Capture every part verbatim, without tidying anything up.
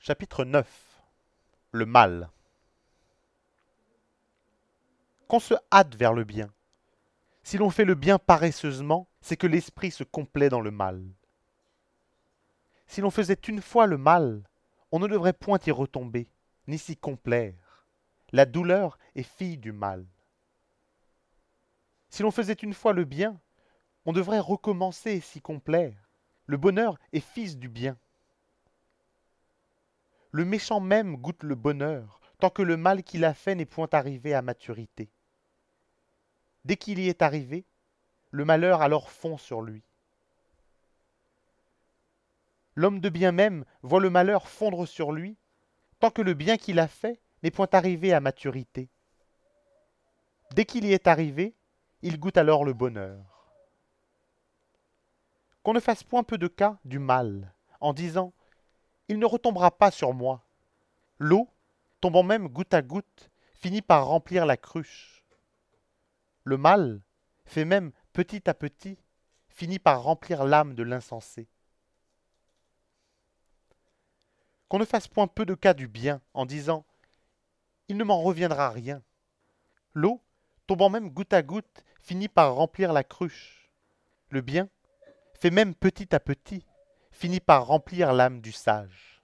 Chapitre neuf. Le mal. Qu'on se hâte vers le bien. Si l'on fait le bien paresseusement, c'est que l'esprit se complaît dans le mal. Si l'on faisait une fois le mal, on ne devrait point y retomber, ni s'y complaire. La douleur est fille du mal. Si l'on faisait une fois le bien, on devrait recommencer et s'y complaire. Le bonheur est fils du bien. Le méchant même goûte le bonheur, tant que le mal qu'il a fait n'est point arrivé à maturité. Dès qu'il y est arrivé, le malheur alors fond sur lui. L'homme de bien même voit le malheur fondre sur lui, tant que le bien qu'il a fait n'est point arrivé à maturité. Dès qu'il y est arrivé, il goûte alors le bonheur. Qu'on ne fasse point peu de cas du mal, en disant « Il ne retombera pas sur moi ». L'eau, tombant même goutte à goutte, finit par remplir la cruche. Le mal, fait même petit à petit, finit par remplir l'âme de l'insensé. Qu'on ne fasse point peu de cas du bien, en disant « Il ne m'en reviendra rien ». L'eau, tombant même goutte à goutte, finit par remplir la cruche. Le bien, fait même petit à petit, finit par remplir l'âme du sage.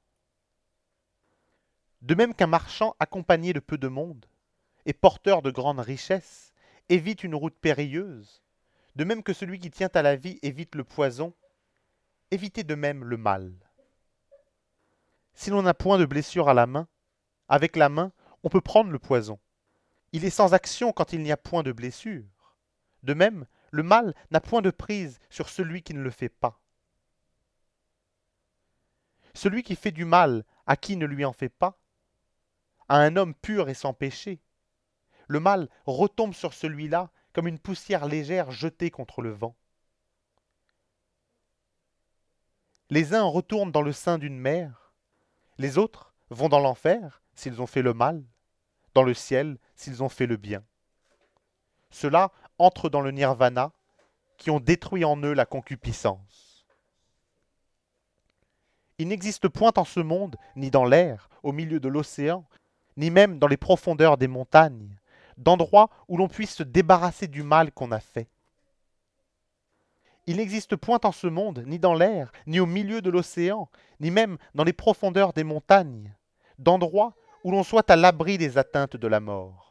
De même qu'un marchand accompagné de peu de monde, et porteur de grandes richesses, évite une route périlleuse, de même que celui qui tient à la vie évite le poison, évitez de même le mal. Si l'on n'a point de blessure à la main, avec la main, on peut prendre le poison. Il est sans action quand il n'y a point de blessure. De même, le mal n'a point de prise sur celui qui ne le fait pas. Celui qui fait du mal à qui ne lui en fait pas, à un homme pur et sans péché, le mal retombe sur celui-là comme une poussière légère jetée contre le vent. Les uns retournent dans le sein d'une mère, les autres vont dans l'enfer s'ils ont fait le mal, dans le ciel s'ils ont fait le bien. Ceux-là entrent dans le nirvana, qui ont détruit en eux la concupiscence. Il n'existe point en ce monde, ni dans l'air, au milieu de l'océan, ni même dans les profondeurs des montagnes, d'endroits où l'on puisse se débarrasser du mal qu'on a fait. Il n'existe point en ce monde, ni dans l'air, ni au milieu de l'océan, ni même dans les profondeurs des montagnes, d'endroits où l'on soit à l'abri des atteintes de la mort.